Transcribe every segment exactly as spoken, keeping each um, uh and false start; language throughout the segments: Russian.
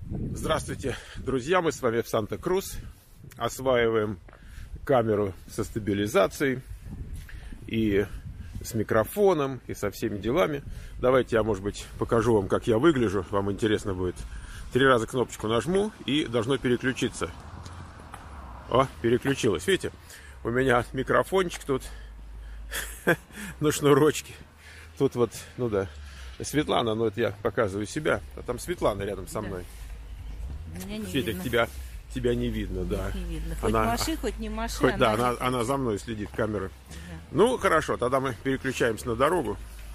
Здравствуйте, друзья! Мы с вами в Санта-Крус. Осваиваем камеру со стабилизацией и с микрофоном, и со всеми делами. Давайте я, может быть, покажу вам, как я выгляжу. Вам интересно будет. Три раза кнопочку нажму, и должно переключиться. О, переключилось. Видите, у меня микрофончик тут на шнурочке. Тут вот, ну да, Светлана, ну это я показываю себя. А там Светлана рядом со мной. Светик, тебя, тебя не видно, да. Не видно. Хоть она, маши, хоть не маши. Хоть, она да, не... она, она за мной следит, камеры. Да. Ну, хорошо, тогда мы переключаемся на дорогу.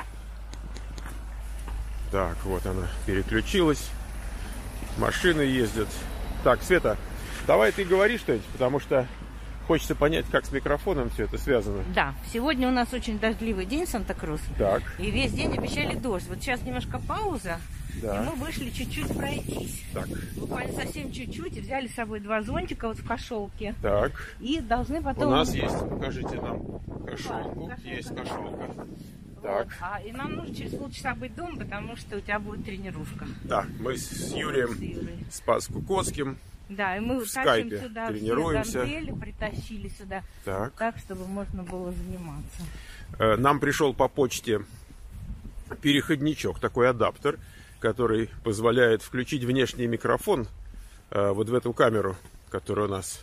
Так, вот она переключилась. Машины ездят. Так, Света, давай ты говори что-нибудь, потому что хочется понять, как с микрофоном все это связано. Да, сегодня у нас очень дождливый день в Санта-Крус. Так. И весь день обещали дождь. Вот сейчас немножко пауза. Да. И мы вышли чуть-чуть пройтись. Так. Буквально совсем чуть-чуть. И взяли с собой два зонтика вот в кошелке. Так. И должны потом... У нас есть, покажите нам кошелку. Да, есть кошелка. Вот. Так. А, и нам нужно через полчаса быть дома, потому что у тебя будет тренировка. Да, мы с Юрием С Юрием. Спас-Кукоцким. Да, и мы в тащим скайпе сюда тренируемся. все гантели, притащили сюда. Так. Так, чтобы можно было заниматься. Нам пришел по почте переходничок, такой адаптер, который позволяет включить внешний микрофон э, вот в эту камеру, которая у нас.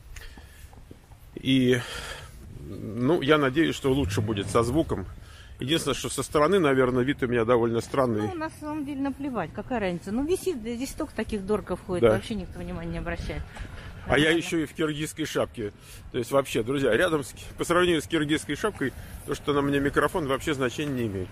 И, ну, я надеюсь, что лучше будет со звуком. Единственное, что со стороны, наверное, вид у меня довольно странный. Ну, на самом деле наплевать, какая разница. Ну, висит, здесь столько таких дорков ходит, Да. вообще никто внимания не обращает. А Нормально. я еще и в киргизской шапке. То есть вообще, друзья, рядом с, по сравнению с киргизской шапкой, то, что на мне микрофон, вообще значения не имеет.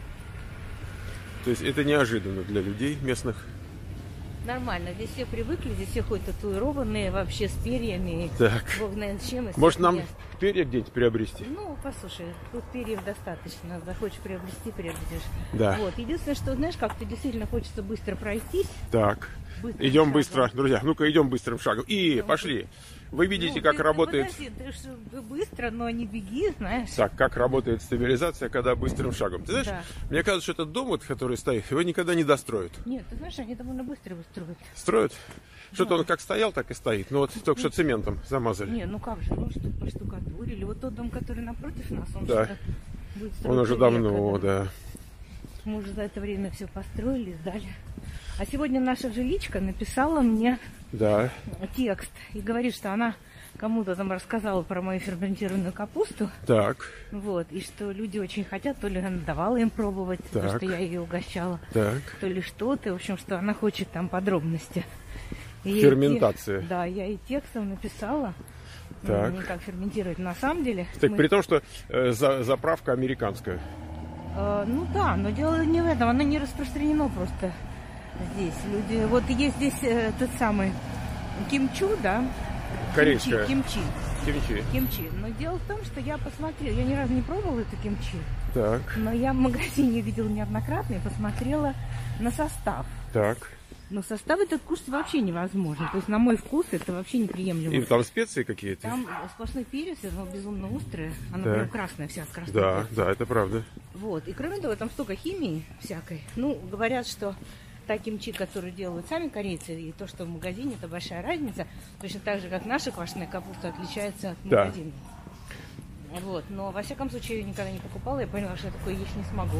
То есть это неожиданно для людей местных. Нормально, здесь все привыкли, здесь все ходят татуированные, вообще с перьями. Так. Бог знает с чем. Может, нам Нет. перья где-нибудь приобрести? Ну, послушай, тут перьев достаточно. Захочешь приобрести, приобретешь. Да. Вот. Единственное, что, знаешь, как-то действительно хочется быстро пройтись. Так. Быстрым Идем шагом. быстро, друзья. Ну-ка, идем быстрым шагом. И пошли. Вы видите, Ну, как ты- работает... Ты, подожди, ты ж быстро, но не беги, знаешь. Так, как работает стабилизация, когда быстрым шагом. Ты знаешь, Да. мне кажется, что этот дом, вот, который стоит, его никогда не достроят. Нет, ты знаешь, они довольно быстро его строят. Строят? Что-то он как стоял, так и стоит. Ну вот только что цементом замазали. Не, ну как же, ну что, поштукатурили. Вот тот дом, который напротив нас, он Да. что-то будет Он строиться уже давно, века, да. Мы уже за это время все построили, сдали. А сегодня наша жиличка написала мне Да. текст и говорит, что она кому-то там рассказала про мою ферментированную капусту. Так, Вот, и что люди очень хотят, то ли она давала им пробовать, то, Так. что я ее угощала, так. то ли что-то, в общем, что она хочет там подробности. И я ей Ферментация. те- Да, я ей текстом написала, Так. ну, как ферментировать на самом деле. Так мы- при том, что э, за, заправка американская. Э, ну да, но дело не в этом, оно не распространено просто здесь. Люди, вот есть здесь э, тот самый кимчу, да? Корейская. Кимчи, кимчи. Кимчи. Кимчи. Но дело в том, что я посмотрела, я ни разу не пробовала это кимчи, Так, но я в магазине видела неоднократно и посмотрела на состав. так. Но состав этот кушать вообще невозможно. То есть, на мой вкус, это вообще неприемлемо. И там специи какие-то? Там сплошной перец, оно безумно острое. Оно Да. прям красное вся, с красным Да, перцем. да, это правда. Вот. И кроме того, там столько химии всякой. Ну, говорят, что та кимчи, которую делают сами корейцы, и то, что в магазине, это большая разница. Точно так же, как наша квашеная капуста отличается от Да. магазина. Вот. Но, во всяком случае, я никогда не покупала. Я поняла, что я такое есть не смогу.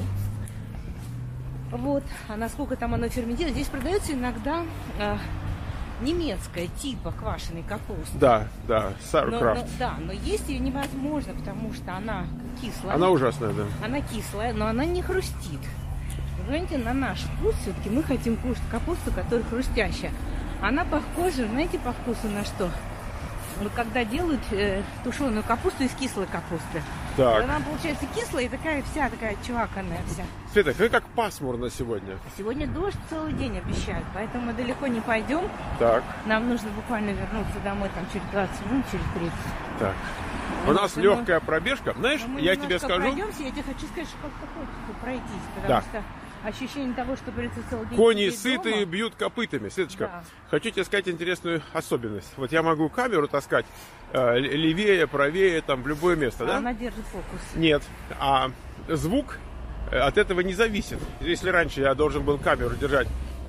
Вот. А насколько там оно ферментирует? Здесь продается иногда э, немецкая типа квашеной капусты. Да, да, Но, сауркрафт. но- да, но есть ее невозможно, потому что она кислая. Она ужасная, да. Она кислая, но она не хрустит. Вы понимаете, на наш вкус все-таки мы хотим кушать капусту, которая хрустящая. Она похожа, знаете, по вкусу на что? Вот когда делают э, тушеную капусту из кислой капусты. Так. Она получается кислая и такая вся, такая чуваканная вся. Света, вы как пасмурно сегодня. Сегодня дождь целый день обещают, поэтому мы далеко не пойдем. Так, Нам нужно буквально вернуться домой там через двадцать минут, через тридцать. так. У Ну, нас мы- легкая пробежка. Знаешь, Но мы я немножко тебе скажу... пройдемся, я тебе хочу сказать, что как-то хочется пройтись, потому Да. что ощущение того, что придется целый день Кони сидеть сытые дома. бьют копытами. Светочка, Да. хочу тебе сказать интересную особенность. Вот я могу камеру таскать э, левее, правее, там, в любое место, А да? она держит фокус. Нет. А звук э, от этого не зависит. Если раньше я должен был камеру держать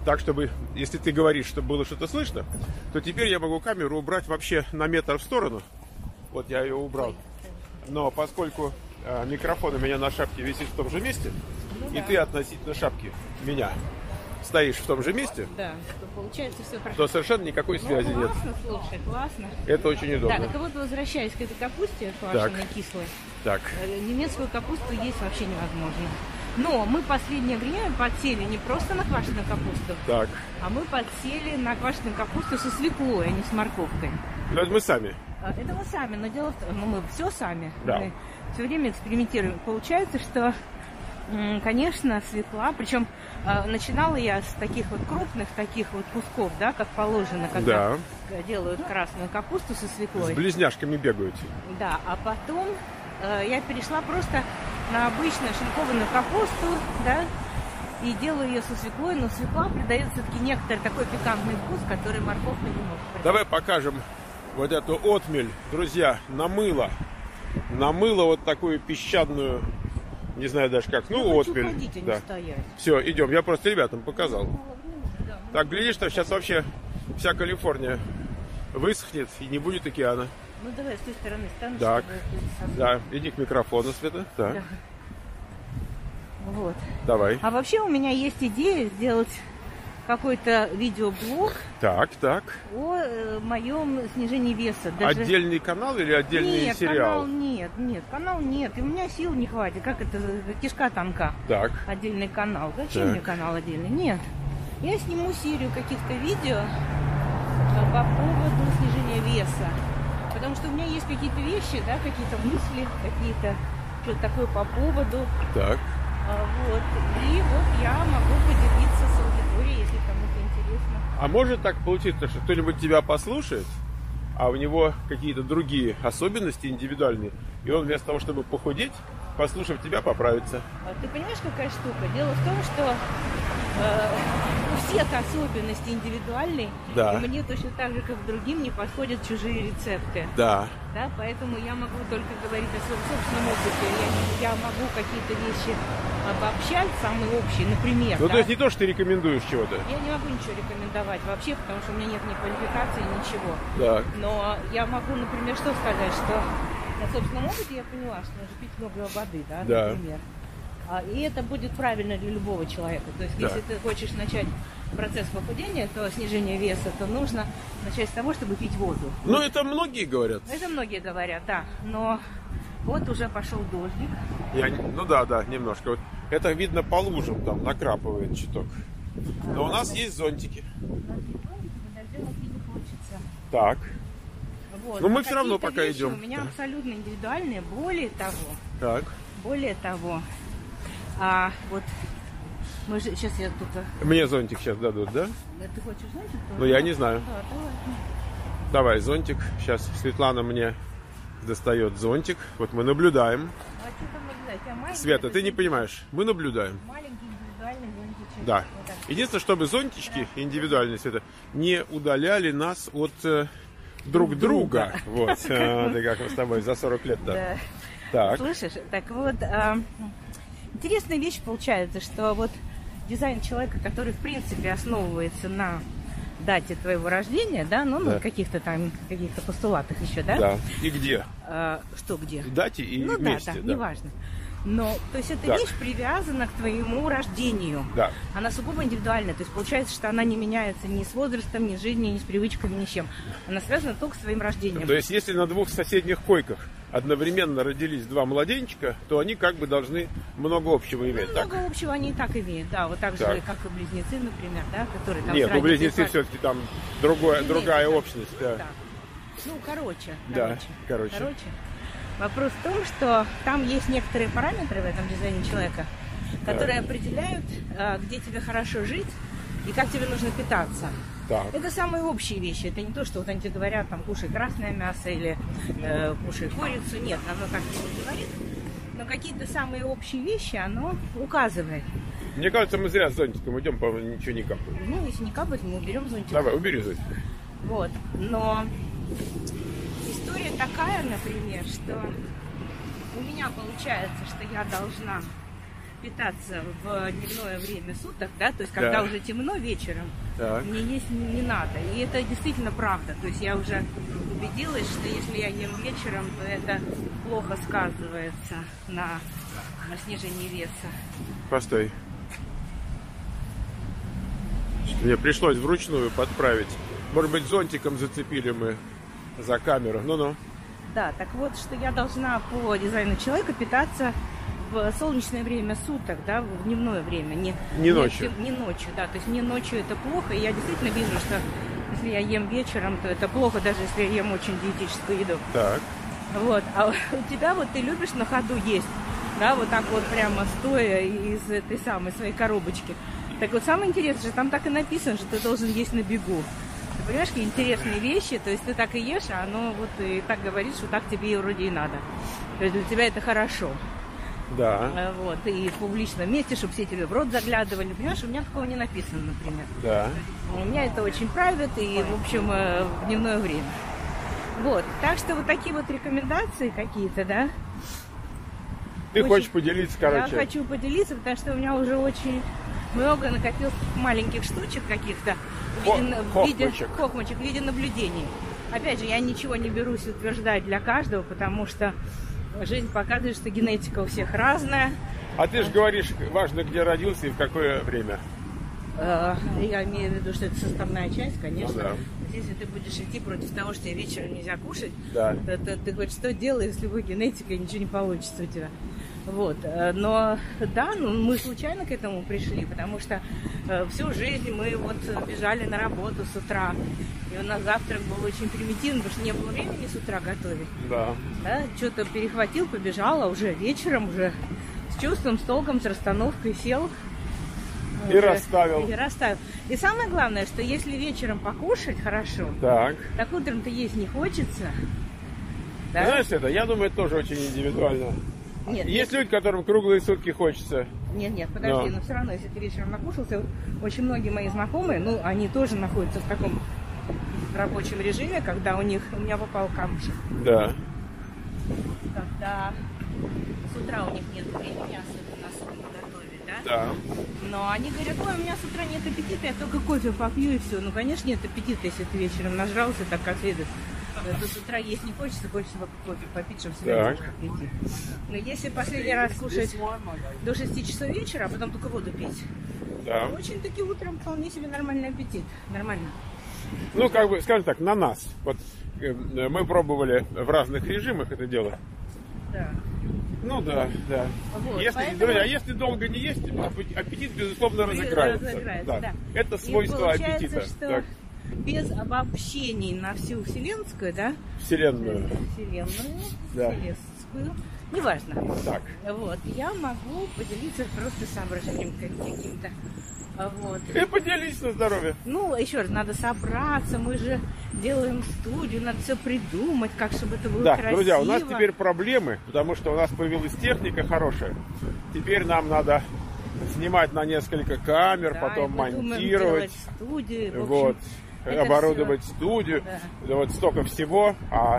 так, чтобы, если ты говоришь, чтобы было что-то слышно, то теперь я могу камеру убрать вообще на метр в сторону. Вот я ее убрал. Но поскольку э, микрофон у меня на шапке висит в том же месте, ну, и да. ты относительно шапки меня стоишь в том же месте, да, то получается все хорошо. То совершенно никакой связи ну, классно, нет. Слушай, классно. Это очень удобно. Так, это вот возвращаясь к этой капусте квашеной, кислой. Так. Немецкую капусту есть вообще невозможно. Но мы в последнее время подсели не просто на квашеную капусту, так. а мы подсели на квашеную капусту со свеклой, а не с морковкой. Ну, это мы сами. Это мы сами, но дело в том, ну, мы все сами. Да. Мы все время экспериментируем. Получается, что, конечно, свекла, причем начинала я с таких вот крупных, таких вот кусков, да, как положено, когда да. делают красную капусту со свеклой. С близняшками бегают. Да, а потом э, я перешла просто на обычную шинкованную капусту, да, и делаю ее со свеклой, но свекла придает все-таки некоторый такой пикантный вкус, который морковка не может придать. Давай покажем вот эту отмель, друзья, на мыло. На мыло вот такую песчаную, не знаю даже как, ну, я отмель. Ходить, а да. не стоять. Все, идем, я просто ребятам показал. Так, глядишь, что сейчас вообще вся Калифорния высохнет и не будет океана. Ну давай с той стороны стану. Так, да, иди к микрофону, Света. Так. Да. Вот. Давай. А вообще у меня есть идея сделать какой-то видеоблог. Так, так. О э, моем снижении веса. Даже... Отдельный канал или отдельный нет, сериал? Канал нет, нет, канал нет. И у меня сил не хватит. Как это? Кишка тонка. Так. Отдельный канал. Зачем так. мне канал отдельный? Нет. Я сниму серию каких-то видео по поводу снижения веса. Потому что у меня есть какие-то вещи, да, какие-то мысли, какие-то что-то такое по поводу. Так. А, вот. И вот я могу поделиться с аудиторией, если кому-то интересно. А может так получиться, что кто-нибудь тебя послушает, а у него какие-то другие особенности индивидуальные, и он вместо того, чтобы похудеть, послушав тебя, поправится? А ты понимаешь, какая штука? Дело в том, что э, у всех особенности индивидуальные, да. и мне точно так же, как другим, не подходят чужие рецепты. Да. Да, поэтому я могу только говорить о своем собственном опыте. Я, я могу какие-то вещи обобщать, самые общие, например. Ну, да? то есть не то, что ты рекомендуешь чего-то. Я не могу ничего рекомендовать вообще, потому что у меня нет ни квалификации, ничего. Так. Но я могу, например, что сказать, что на собственном опыте я поняла, что нужно пить много воды, да, да. например. И это будет правильно для любого человека. То есть, да. если ты хочешь начать процесс похудения, то снижение веса, то нужно начать с того, чтобы пить воду. Ну, это многие говорят. Это многие говорят, да. Но вот уже пошел дождик. Я, ну да, да, немножко. Вот это видно по лужам, там накрапывает чуток. Но у нас есть зонтики. Так. Вот. Но мы а все равно пока вещи идем. У меня да. абсолютно индивидуальные. Более того, так. более того, а вот мы же сейчас я только. Мне зонтик сейчас дадут, да? Ты хочешь зонтик? Ну я не знаю. Да, давай. Давай зонтик. Сейчас Светлана мне достает зонтик. Вот мы наблюдаем. А что там наблюдать? Света, ты не понимаешь. Мы наблюдаем. Маленький индивидуальный зонтичек. Да. Вот так. Единственное, чтобы зонтички да. индивидуальные, Света, не удаляли нас от э, друг друга. друга. Вот. Ты как мы с тобой за сорок лет, да. Так. Слышишь? Так вот, интересная вещь получается, что вот дизайн человека, который в принципе основывается на дате твоего рождения, да, ну, да. на каких-то там каких-то постулатах еще, да? Да. И где? А, что где? В дате и ну, месте. Да, да, да, неважно. Но, то есть, эта так. вещь привязана к твоему рождению. Да. Она сугубо индивидуальная. То есть, получается, что она не меняется ни с возрастом, ни с жизнью, ни с привычками, ни с чем. Она связана только с твоим рождением. То есть, если на двух соседних койках одновременно родились два младенчика, то они как бы должны много общего иметь. Ну, так? много общего они и так имеют, да. Вот так, так же, как и близнецы, например, да, которые там... Нет, у близнецы пар... все-таки там другое, другая да. общность. Да. Да. Ну, короче, да, короче. короче. короче. Вопрос в том, что там есть некоторые параметры в этом дизайне человека, которые так. определяют, где тебе хорошо жить и как тебе нужно питаться. Так. Это самые общие вещи. Это не то, что вот они тебе говорят, там, кушай красное мясо или э, кушай курицу. Нет, оно так не говорит. Но какие-то самые общие вещи оно указывает. Мне кажется, мы зря с зонтиком идем, по-моему, ничего не капает. Ну, если не капает, мы уберем зонтик. Давай, убери зонтик. Вот. Но история такая, например, что у меня получается, что я должна питаться в дневное время суток, да, то есть когда Да. уже темно вечером, Так. мне есть не, не надо. И это действительно правда. То есть я уже убедилась, что если я ем вечером, то это плохо сказывается на, на снижении веса. Постой. Мне пришлось вручную подправить. Может быть, зонтиком зацепили мы за камеру. Ну-ну. Да, так вот, что я должна по дизайну человека питаться в солнечное время суток, да, в дневное время, не, Не ночью. Не, не ночью, да, то есть не ночью это плохо, и я действительно вижу, что если я ем вечером, то это плохо, даже если я ем очень диетическую еду. Так. Вот, а у тебя вот ты любишь на ходу есть, да, вот так вот прямо стоя из этой самой своей коробочки. Так вот, самое интересное, что там так и написано, что ты должен есть на бегу. Ты понимаешь, какие интересные вещи, то есть ты так и ешь, а оно вот и так говорит, что так тебе и вроде и надо. То есть для тебя это хорошо. Да. Вот, и в публичном месте, чтобы все тебе в рот заглядывали. Понимаешь, у меня такого не написано, например. Да. У меня это очень private и, в общем, в дневное время. Вот, так что вот такие вот рекомендации какие-то, да. Ты Очень- хочешь поделиться, короче? Я хочу поделиться, потому что у меня уже очень много накопилось маленьких штучек каких-то в Хо- виде, в виде хохмочек. хохмочек, в виде наблюдений. Опять же, я ничего не берусь утверждать для каждого, потому что жизнь показывает, что генетика у всех разная. А ты же говоришь, важно, где родился и в какое время. Э, Я имею в виду, что это составная часть, конечно. Ну да. Если ты будешь идти против того, что вечером нельзя кушать, Да. то, то ты хоть что делаешь, если вы генетика, ничего не получится у тебя. Вот. э, Но да, ну, мы случайно к этому пришли, потому что э, всю жизнь мы вот бежали на работу с утра. И у нас завтрак был очень примитивный, потому что не было времени с утра готовить. Да. Да, что-то перехватил, побежал, а уже вечером, уже с чувством, с толком, с расстановкой сел. И расставил. И расставил. И самое главное, что если вечером покушать хорошо, Так. так утром-то есть не хочется. Ты Да? знаешь это? Я думаю, это тоже очень индивидуально. Нет, Есть люди, которым круглые сутки хочется. нет, нет, подожди, Но. но все равно, если ты вечером накушался, вот очень многие мои знакомые, ну, они тоже находятся в таком рабочем режиме, когда у них, у меня попал камушек, Да. когда с утра у них нет времени особенно особенно готовить, да? Да. Но они говорят, ой, у меня с утра нет аппетита, я только кофе попью и все. Ну, конечно, нет аппетита, если ты вечером нажрался так как следует. То с утра есть не хочется, хочется кофе попить, чтобы себя Так. немножко прийти. Но если последний раз кушать до шести часов вечера, а потом только воду пить, Да. то очень-таки утром вполне себе нормальный аппетит. Нормально. Ну, как бы, скажем так, на нас. Вот э, мы пробовали в разных режимах это дело. Да. Ну да, да. Вот, если, поэтому- друзья, если долго не есть, аппетит, аппетит, безусловно, разыграется. Разыграется, Да. да. Это И свойство получается, аппетита. что Так, без обобщений на всю вселенскую, да? вселенную. Вселенную, Да. вселенскую, неважно. Так. Вот, я могу поделиться просто соображением каким-то. А Вот. И поделись на здоровье. Ну, еще раз, надо собраться, мы же делаем студию, надо все придумать, как чтобы это было Да, красиво. друзья, у нас теперь проблемы, потому что у нас появилась техника хорошая. Теперь нам надо снимать на несколько камер, Да, потом и мы думаем монтировать, делать студию, в общем, вот, это оборудовать студию. Да. Да, вот столько всего, а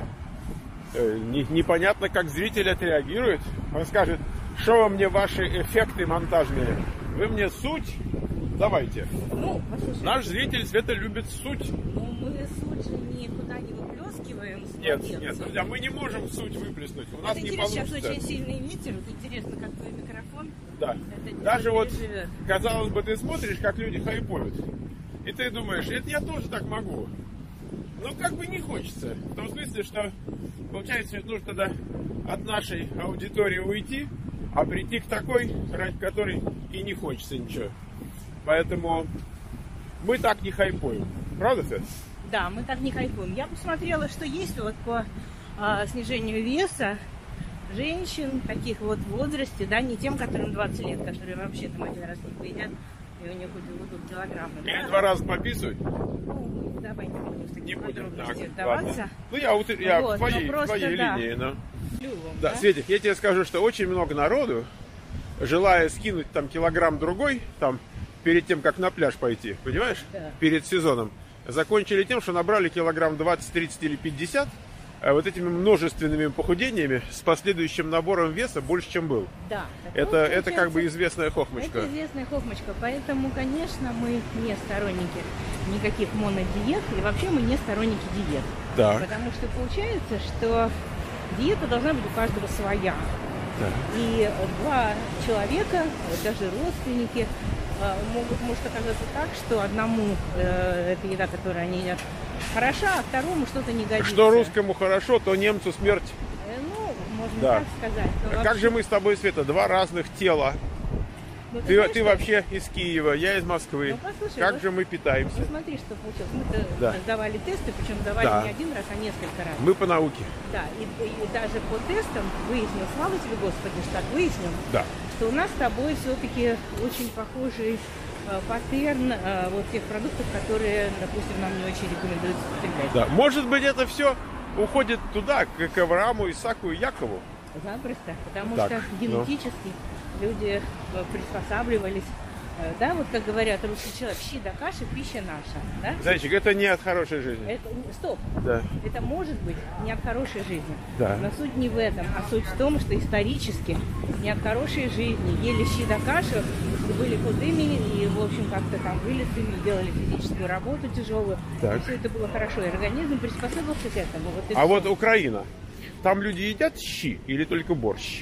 э, не- непонятно, как зритель отреагирует. Он скажет, что вам мне ваши эффекты монтажные? Вы мне суть давайте. Ну, послушай, Наш зритель, Света, любит суть. ну, мы суть же никуда не выплескиваем. с Нет, младенцем. нет, друзья, мы не можем суть выплеснуть. У нас Это не интересно, сейчас получится. очень сильный ветер. Вот интересно, как твой микрофон. Да. Это Даже дело вот, переживет. казалось бы, ты смотришь, как люди хайпуют. И ты думаешь, это я тоже так могу. Но как бы не хочется. В том смысле, что получается, нужно тогда от нашей аудитории уйти, а прийти к такой, ради которой и не хочется ничего. Поэтому мы так не хайпуем. Правда, Свет? Да, мы так не хайпуем. Я посмотрела, что есть вот по а, снижению веса женщин таких вот в возрасте, да, не тем, которым двадцать лет, которые вообще там один раз не поедят, и у них уйдут килограммы. Или Да? два раза пописывать? Ну, давай не будем в такие Не будем. подробности Так, вдаваться. ладно. Ну, я, вот- я Вот, в твоей, ну, просто, в твоей да. линии, но... Клювом, Да, да? Светик, я тебе скажу, что очень много народу, желая скинуть там килограмм другой, там, перед тем, как на пляж пойти, понимаешь, Да. перед сезоном, закончили тем, что набрали килограмм двадцать, тридцать или пятьдесят, вот этими множественными похудениями с последующим набором веса больше, чем был. Да. Это, это как бы известная хохмочка. Это известная хохмочка. Поэтому, конечно, мы не сторонники никаких монодиет. И вообще мы не сторонники диет. Да. Потому что получается, что диета должна быть у каждого своя. Да. И два человека, даже родственники, могут, может оказаться так, что одному э, эта еда, которую они едят, хороша, а второму что-то не годится. Что русскому хорошо, то немцу смерть. Э, ну, можно Да. так сказать. Но Как вообще... же мы с тобой, Света, два разных тела. Ну, Ты, знаешь, ты что? вообще из Киева, я из Москвы. Ну, послушай, как вот- же мы питаемся? Ну, смотри, что получилось. Мы-то Да. сдавали тесты, причем сдавали Да. не один раз, а несколько раз. Мы по науке. Да, и, и даже по тестам выяснилось, слава тебе, Господи, что так выяснил, Да. что у нас с тобой все-таки очень похожий э, паттерн э, вот тех продуктов, которые, допустим, нам не очень рекомендуется потреблять. Да. Может быть, это все уходит туда, к к Аврааму, Исааку и Якову. Запросто, потому Так, что ну. генетически люди э, приспосабливались. Э, Да, вот как говорят русский человек, щи да каша, пища наша. Да? Зайчик, это не от хорошей жизни. Это, стоп, Да. это может быть не от хорошей жизни. Да. Но суть не в этом, а суть в том, что исторически не от хорошей жизни ели щи да кашу, были худыми и, в общем, как-то там вылезли, делали физическую работу тяжелую. Так. И все это было хорошо. И организм приспособился к этому. Вот и А всё. вот Украина. Там люди едят щи или только борщ?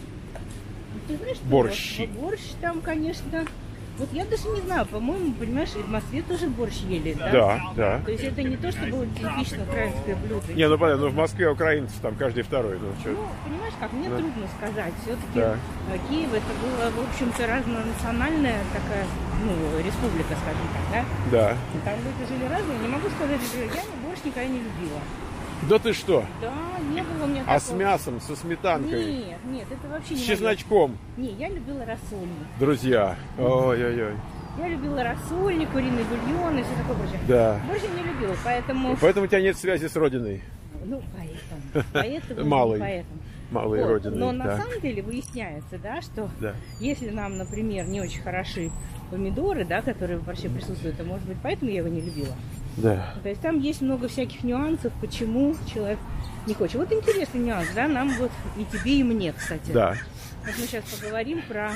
Ты знаешь, что борщи. вот борщ там, конечно... Вот я даже не знаю, по-моему, понимаешь, и в Москве тоже борщ ели, да? Да, да. То есть это не то, что было типично украинское блюдо. Не, ну понятно, ну в Москве украинцев там каждый второй. Ну, чё. Ну, понимаешь, как мне Да. трудно сказать. Все-таки Да. Киев это была, в общем-то, разнонациональная такая, ну, республика, скажем так, да? Да. Там люди жили разные. Не могу сказать, что я не борщ никогда не любила. Да ты что? Да, не было у меня А такого. с мясом, со сметанкой, Нет, нет, это вообще с не чесночком? моё. Не, я любила рассольник. Друзья, ой-ой-ой. Я любила рассольник, куриный бульон и все такое прочее. Да. Борщ я не любила, поэтому... Поэтому у тебя нет связи с родиной. Ну, поэтому. Поэтому. Малой. Поэтому. Малой Вот. родиной. Но на да. самом деле выясняется, да, что Да. если нам, например, не очень хороши помидоры, да, которые вообще присутствуют, то, может быть, поэтому я его не любила. Да. То есть там есть много всяких нюансов, почему человек не хочет. Вот интересный нюанс, да, нам вот и тебе, и мне, кстати. Да. Вот мы сейчас поговорим про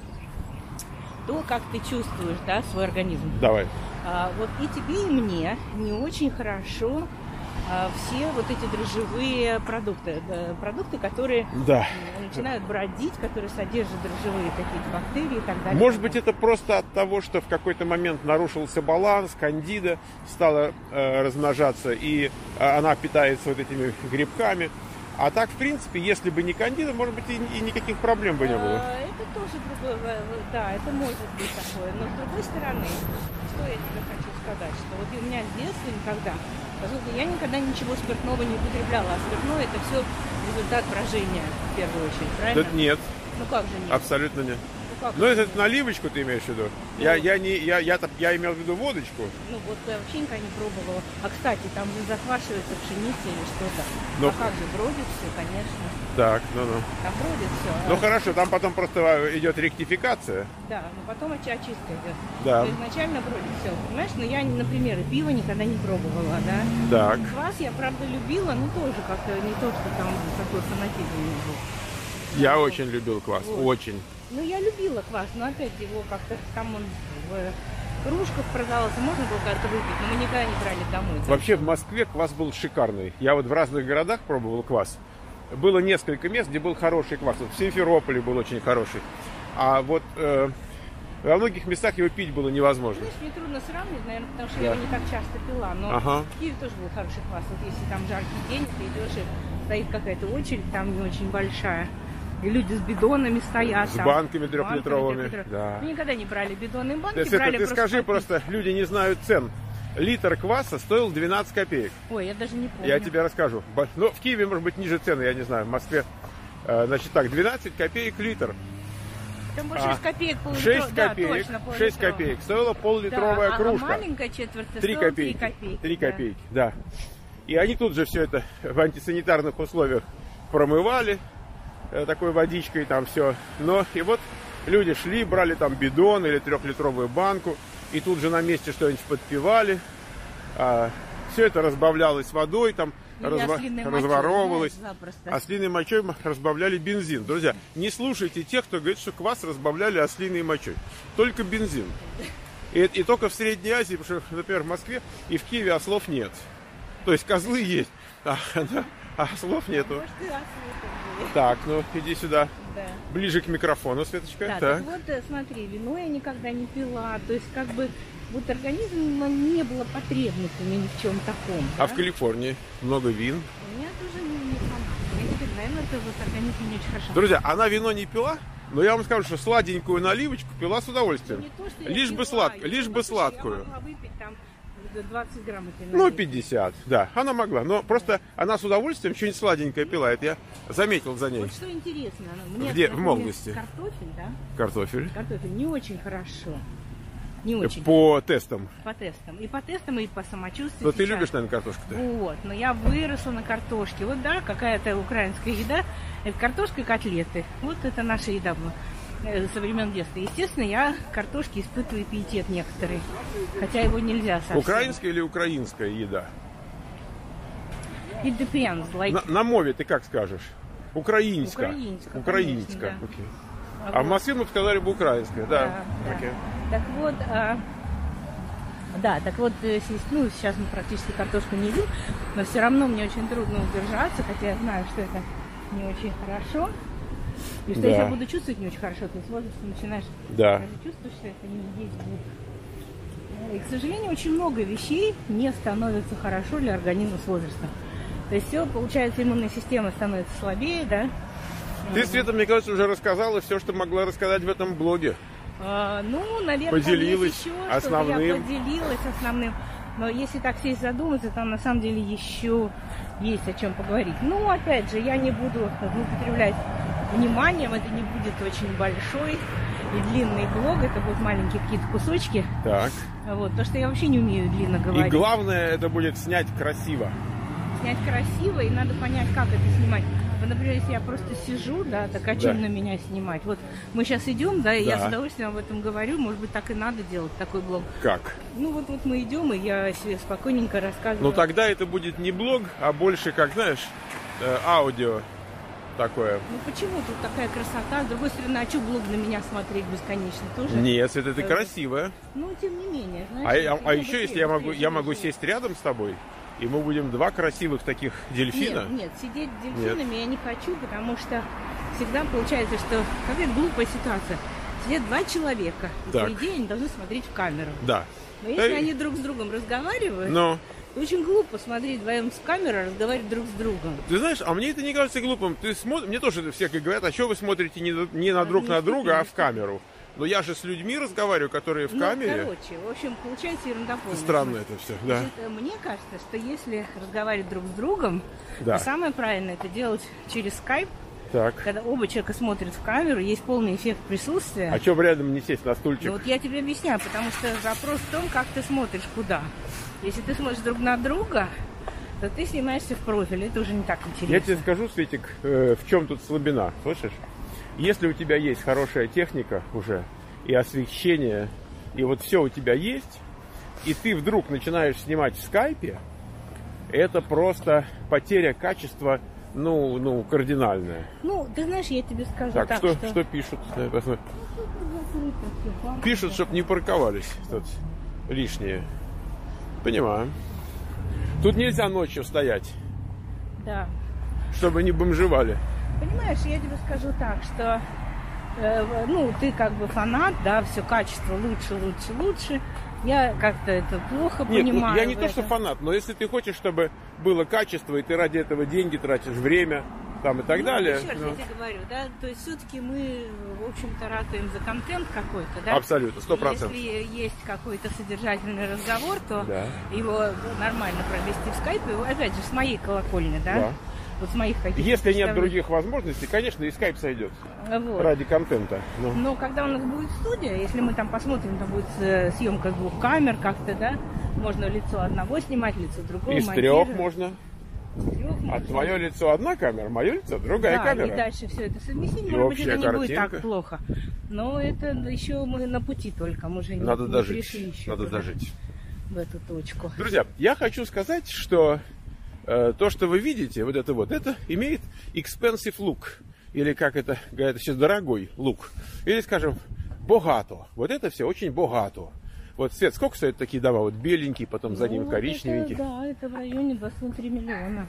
то, как ты чувствуешь, да, свой организм. Давай. А, вот и тебе, и мне не очень хорошо а, все вот эти дрожжевые продукты, э, продукты, которые Да. м, начинают бродить, которые содержат дрожжевые какие-то бактерии и так далее. Может быть, это просто от того, что в какой-то момент нарушился баланс, кандида стала э, размножаться, и э, она питается вот этими грибками. А так, в принципе, если бы не кандида, может быть, и, и никаких проблем бы не было. А, это тоже другое, э, да, это может быть такое. Но с другой стороны, что я тебе хочу сказать, что вот у меня с детства никогда, поскольку я никогда ничего спиртного не употребляла, а спиртное это все результат брожения в первую очередь, правильно? Да нет, Ну как же нет? абсолютно нет. Ну, как? Ну, это наливочку ты имеешь в виду? Я, я, не, я, я, я имел в виду водочку. Ну вот я вообще никогда не пробовала. А кстати, там же захвашивается пшеница или что-то. Ну, а как же, бродит все, конечно. Так, ну-ну. Там бродит все. Ну хорошо, там потом просто идет ректификация. Да, но потом очи- очистка идет. Да. То есть изначально бродит все. Понимаешь, но я, например, и пиво никогда не пробовала, да. Так. Квас я, правда, любила, но тоже как-то не то, что там такой фанатизм у меня был. Я Ну, очень любил квас, вот. очень. Ну, я любила квас, но опять его как-то там он в кружках продавался, можно было как-то выпить, но мы никогда не брали домой. Вообще в Москве квас был шикарный. Я вот в разных городах пробовал квас. Было несколько мест, где был хороший квас. Вот в Симферополе был очень хороший. А вот э, во многих местах его пить было невозможно. Знаешь, мне трудно сравнивать, наверное, потому что Да. я его не так часто пила, но Ага. в Киеве тоже был хороший квас. Вот если там жаркий день, ты идешь и стоит какая-то очередь, там не очень большая. И люди с бидонами стоят. С там, банками с трехлитровыми, трехлитровыми. да. Мы никогда не брали бидоны и банки, Ты, Света, брали ты просто скажи попить. просто, люди не знают цен. Литр кваса стоил двенадцать копеек. Ой, я даже не помню. Я тебе расскажу. Бо- Ну, в Киеве, может быть, ниже цены, я не знаю. В Москве, э, значит так, двенадцать копеек литр. Там больше А, шесть копеек пол шесть да, копеек, точно, пол шесть литра. копеек. Стоила пол-литровая да, кружка. А маленькая четверть Три стоила копейки. три копейки. Три да. копейки, да. И они тут же все это в антисанитарных условиях промывали э, такой водичкой, там все. Но и вот люди шли, брали там бидон или трехлитровую банку, и тут же на месте что-нибудь подпивали. А, все это разбавлялось водой, там разво... разворовывалась. Да, ослиной мочой разбавляли бензин. Друзья, не слушайте тех, кто говорит, что квас разбавляли ослиной мочой. Только бензин. И, и только в Средней Азии, потому что, например, в Москве и в Киеве ослов нет. То есть козлы есть, а, а ослов нету. Может, и ослы. Так, ну иди сюда. Да. Ближе к микрофону, Светочка. Да, так. так вот, смотри, вино я никогда не пила. То есть, как бы, вот организм не было потребности у меня ни в чем таком. А да? в Калифорнии много вин. У меня тоже не, не фанат. Я теперь, наверное, это вот организм не очень хорошо. Друзья, она вино не пила, но я вам скажу, что сладенькую наливочку пила с удовольствием. Не то, что лишь я бы, пила, слад... лишь бы сладкую. Я могла выпить там двадцать грамм этой Ну, наливки. пятьдесят, да, она могла. Но просто она с удовольствием что-нибудь сладенькое пила. Это я заметил за ней. Вот что интересно, мне, Где? В например, молодости. Картофель, да? Картофель. Картофель не очень хорошо. Не очень. По тестам. По тестам. И по тестам, и по самочувствию. Но ты сейчас. любишь, наверное, картошку-то? Вот, но я выросла на картошке. Вот, да, какая-то украинская еда. Это картошка и котлеты. Вот это наша еда была со времен детства. Естественно, я к картошке испытываю пиетет некоторые. Хотя его нельзя совсем. Украинская или украинская еда? It depends. Like... На, на мове ты как скажешь? Украинская. Украинская. Украинская. Конечно, да. Окей. А, А вот. в Москве мы сказали бы украинская, да. Да, да. Окей. Так вот, а, да, так вот, э, си- ну, сейчас мы практически картошку не едим, но все равно мне очень трудно удержаться, хотя я знаю, что это не очень хорошо. И что Да. если я буду чувствовать не очень хорошо, то с возрастом начинаешь Да. даже чувствовать, что это не есть глупо. И, к сожалению, очень много вещей не становится хорошо для организма с возрастом. То есть все, получается, иммунная система становится слабее, да? Ты, Света, мне кажется, уже рассказала все, что могла рассказать в этом блоге. А, ну, наверное, Поделилась есть еще основным. что-то. Я поделилась основным. Но если так сесть задуматься, там на самом деле еще есть о чем поговорить. Ну, опять же, я не буду злоупотреблять вниманием. Это не будет очень большой и длинный блог. Это будут маленькие какие-то кусочки. Так. Вот, потому что я вообще не умею длинно говорить. И главное, это будет снять красиво. Снять красиво, и надо понять, как это снимать. Вот, например, если я просто сижу, да, так о чем Да. на меня снимать? Вот мы сейчас идем, да, и я Да. с удовольствием об этом говорю. Может быть, так и надо делать такой блог. Как? Ну вот, вот мы идем, и я себе спокойненько рассказываю. Ну тогда это будет не блог, а больше, как знаешь, э, аудио такое. Ну почему тут такая красота? С другой стороны, а что блог на меня смотреть бесконечно тоже? Нет, это ты Э, красивая. Ну, тем не менее, А, знаешь. а- а я еще, быстрее, если я могу, быстрее я могу живу. сесть рядом с тобой, и мы будем два красивых таких дельфина. Нет, нет, сидеть с дельфинами я не хочу, потому что всегда получается, что какая-то глупая ситуация. Сидят два человека, и, Так. по идее, они должны смотреть в камеру. Да. Но если Да, они друг с другом разговаривают, Но, то очень глупо смотреть вдвоем с камерой, разговаривать друг с другом. ты знаешь, а мне это не кажется глупым. Ты смотри, мне тоже все как говорят, а что вы смотрите не, на- не на друг не на стыдно, друга, а не в стыдно. камеру? Но я же с людьми разговариваю, которые в Ну, камере. короче, в общем, получается ерунда полная. Странно это все, да. Значит, мне кажется, что если разговаривать друг с другом, Да. то самое правильное это делать через скайп, Так. когда оба человека смотрят в камеру, есть полный эффект присутствия. А что рядом не сесть на стульчик? Ну вот я тебе объясняю, потому что вопрос в том, как ты смотришь куда. Если ты смотришь друг на друга, то ты снимаешься в профиль, это уже не так интересно. Я тебе скажу, Светик, э, в чем тут слабина, слышишь? Если у тебя есть хорошая техника уже, и освещение, и вот все у тебя есть, и ты вдруг начинаешь снимать в скайпе, это просто потеря качества, ну, ну, кардинальная. Ну, ты знаешь, я тебе скажу Так, так, что, что... что пишут? Дай посмотрим. Пишут, чтобы не парковались тут лишние. Понимаю. Тут нельзя ночью стоять, Да. чтобы не бомжевали. Понимаешь, я тебе скажу так, что э, ну, ты как бы фанат, да, все качество лучше, лучше, лучше. Я как-то это плохо Нет, ну, понимаю. я не в то, что этом. фанат, но если ты хочешь, чтобы было качество, и ты ради этого деньги тратишь, время там и так Ну, далее. еще раз ну, я тебе говорю, да, то есть все-таки мы, в общем-то, ратуем за контент какой-то, да? Абсолютно, сто процентов. Если есть какой-то содержательный разговор, то Да. его нормально провести в скайпе, опять же, с моей колокольни, да? Да. Вот с моих каких-то Если нет представлений. других возможностей, конечно, и скайп сойдет Вот. ради контента. Ну, Но когда у нас будет студия, если мы там посмотрим, там будет э, съемка с двух камер как-то, да, можно лицо одного снимать, лицо другого из монтировать. трех можно. С трех А можно. твое лицо одна камера, мое лицо другая Да, камера. и дальше все это совместить, И может быть, общая это не будет картинка. так плохо. Но это еще мы на пути только, мы же не, Надо не дожить. пришли еще Надо туда, дожить. в эту точку. Друзья, я хочу сказать, что э, то, что вы видите, вот это вот, это имеет expensive look. Или как это говорят сейчас, дорогой лук. Или, скажем, богато. Вот это все очень богато. Вот, Свет, сколько стоят такие дома? Вот беленькие, потом за ними ну, коричневенькие. Это, да, это в районе двадцать три миллиона.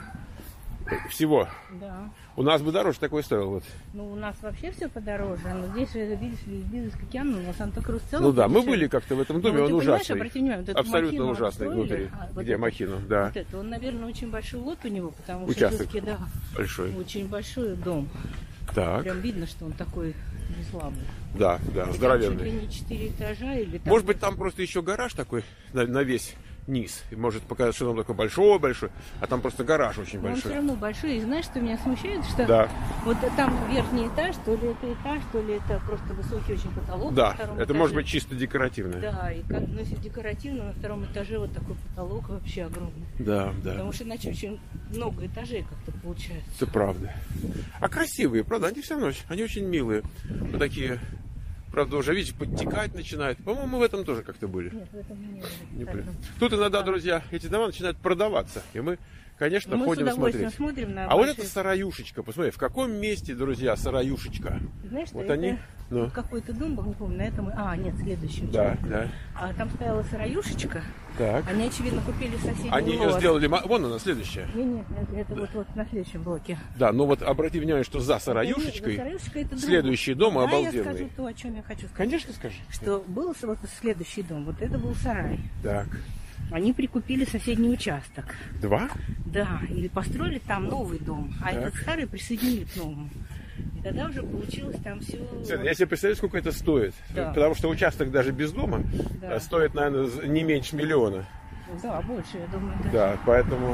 Всего? Да. У нас бы дороже такой стоил. Вот. Ну, у нас вообще все подороже. Но здесь, видишь ли, близко к океану, у нас Санта-Крус целый. Ну да, мы были как-то в этом доме, ну, он ужасный. Внимание, вот абсолютно ужасный внутри. А, вот Где это, Махину, да. Вот это, он, наверное, очень большой лот у него, потому Участок что да, большой. очень большой дом. Так. Прям видно, что он такой не слабый. Да, да, и здоровенный. Чуть ли не четыре этажа или там... Может быть, там просто еще гараж такой на, на весь низ. И может показаться, что он такой большой-большой, а там просто гараж очень Но он большой. все равно большой. И знаешь, что меня смущает? Что да. вот там верхний этаж, то ли это этаж, то ли это просто высокий очень потолок. Да, это этаже. может быть чисто декоративное. Да, и как ну, если декоративно, на втором этаже вот такой потолок вообще огромный. Да, да. Потому что иначе очень много этажей как-то получается. Это правда. А красивые, правда, они все равно, они очень милые. Вот такие, правда, уже, видите, подтекать начинают. По-моему, мы в этом тоже как-то были. Нет, в этом не Не были. Тут иногда, друзья, эти дома начинают продаваться. И мы, конечно, мы ходим с удовольствием смотреть. смотрим на А вот большие... это сараюшечка, посмотри, в каком месте, друзья, сараюшечка? Знаешь, что вот это они. Ну. Какой-то дом был, не помню, на этом... А, нет, следующий. Да, да. А там стояла сараюшечка. Так. Они, очевидно, купили соседний Они ее лот. сделали... Вон она, следующая. Нет, нет, это, это вот, вот на следующем блоке. Да, но вот обрати внимание, что за сараюшечкой Это, нет, за сараюшечкой это следующий дом да, обалденный. я скажу то, о чем я хочу сказать. Конечно, скажи. Что был вот следующий дом, вот это был сарай. Так. Они прикупили соседний участок. Два? Да, и построили там новый дом, а Так. этот старый присоединили к новому. И тогда уже получилось там все... Я себе представляю, сколько это стоит. Да. Потому что участок даже без дома Да. стоит, наверное, не меньше миллиона. Да, больше, я думаю. Да. Да, поэтому...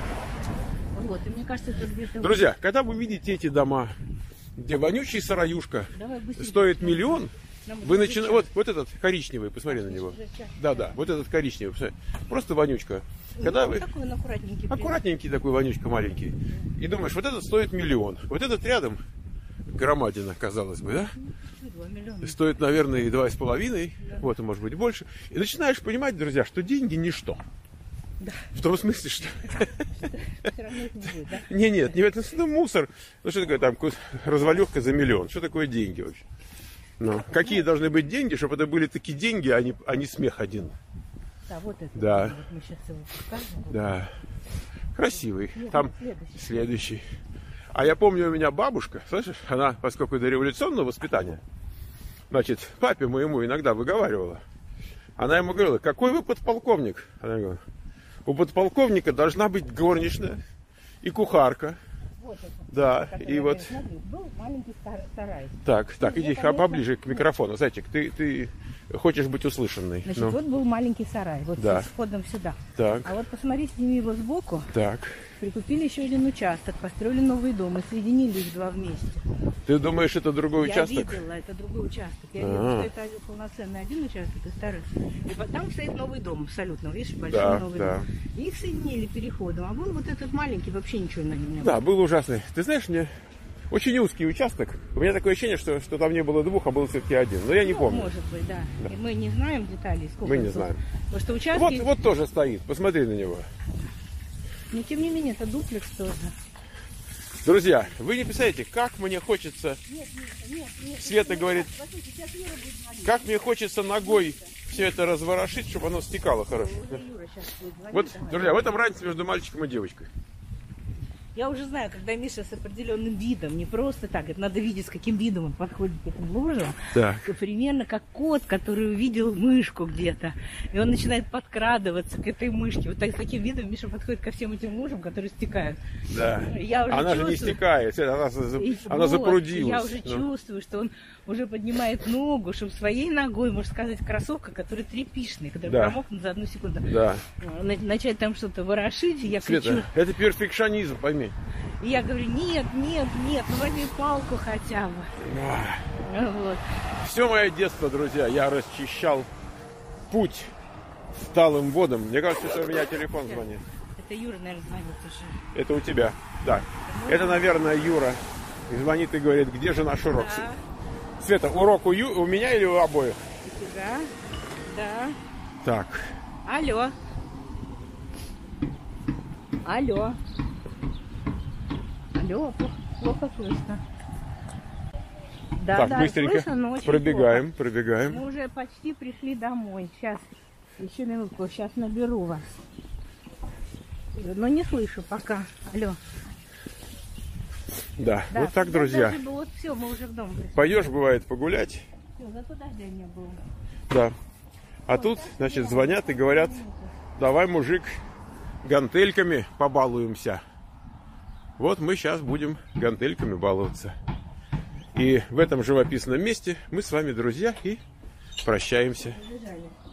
Вот, и мне кажется, это где-то... Друзья, когда вы видите эти дома, где вонючий сараюшка Давай быстрее. стоит миллион, Нам вы уже начинаете... Вот, вот этот коричневый, посмотри на него. уже час. Да, да, вот этот коричневый. посмотри. Просто вонючка. Когда Ну, вы... такой он аккуратненький. Аккуратненький такой вонючка маленький. И думаешь, вот этот стоит миллион. Вот этот рядом, громадина, казалось бы, да? два миллиона. Стоит, наверное, и два с половиной, вот, и может быть больше. И начинаешь понимать, друзья, что деньги ничто. Да. В том смысле, что... Все равно это не будет, да? Не, нет, не в этом смысле, мусор. Ну, что такое там, развалюхка за миллион? Что такое деньги вообще? Ну, какие должны быть деньги, чтобы это были такие деньги, а не, а не смех один? Да, вот это. Да. Вот мы сейчас его покажем. Да. Красивый. Нет, Там следующий. следующий. А я помню, у меня бабушка, слышишь, она, поскольку до революционного воспитания, значит, папе моему иногда выговаривала. Она ему говорила, какой вы подполковник? Она говорила, у подполковника должна быть горничная и кухарка. Вот это. Да, Который, и вот... смотри, был маленький стар- сарай. Так, так, Ну, иди вот, конечно. поближе к микрофону. Зайчик, ты, ты хочешь быть услышанной. Значит, Ну, вот был маленький сарай, вот Да. с входом сюда. так, А вот посмотри, сними его сбоку. так. Прикупили еще один участок, построили новый дом и соединили их два вместе. Ты думаешь, это другой Я участок? видела, это другой участок. Я А. видела, что это полноценный один участок и второй. И по- там стоит новый дом, абсолютно, видишь, большой Да, новый да. дом. И их соединили переходом. А был вот этот маленький, вообще ничего на нем не было. Да, был ужасный. Ты знаешь, мне очень узкий участок. У меня такое ощущение, что, что там не было двух, а был все-таки один. Но я не Ну, помню. может быть, да. И мы не знаем деталей, сколько. Мы не тут. знаем. Потому что участки... Вот, вот тоже стоит. Посмотри на него. Но тем не менее, это дуплекс тоже. Друзья, вы не представляете, как мне хочется... Нет, нет, нет, нет. Света нет, говорит, смотрите, сейчас Юра будет звонить. как мне хочется ногой все это разворошить, чтобы оно стекало хорошо. Уже Юра сейчас будет звонить. Вот, Ага. друзья, в этом разница между мальчиком и девочкой. Я уже знаю, когда Миша с определенным видом, не просто так, это надо видеть, с каким видом он подходит к этим лужам. Так. То примерно как кот, который увидел мышку где-то. И он начинает подкрадываться к этой мышке. Вот так, с таким видом Миша подходит ко всем этим лужам, которые стекают. Да. Я уже Она же не чувствую- стекает, она, за- И она вот, запрудилась. Я уже Ну. чувствую, что он уже поднимает ногу, чтобы своей ногой, можно сказать, кроссовка, который трепишный, который Да. промокнут за одну секунду. Да. На- Начать там что-то ворошить, и я кричу. Света, это перфекционизм, пойми. И я говорю, нет, нет, нет, ну возьми палку хотя бы. Вот. Все мое детство, друзья, я расчищал путь сталым водом. Мне кажется, что у меня телефон звонит. Это Юра, наверное, звонит уже. Это у тебя. Да. Это, наверное, Юра. И звонит и говорит, где же наш урок? Да, Света, урок у, Ю... у меня или у обоих? у тебя. Да. Так. Алло. Алло. Алло, плохо, плохо слышно. Да, Так, да, быстренько слышно, но очень пробегаем, плохо. пробегаем. Мы уже почти пришли домой. Сейчас, еще минутку, сейчас наберу вас. Но не слышу пока. Алло. Да, Да, вот так, друзья. Даже, вот все, мы уже в дом пришли. Пойдешь, бывает, погулять. Все, зато дождя не было. Да. А тут, значит, звонят и говорят, давай, мужик, гантельками побалуемся. Вот мы сейчас будем гантельками баловаться. И в этом живописном месте мы с вами, друзья, и прощаемся. Побежали.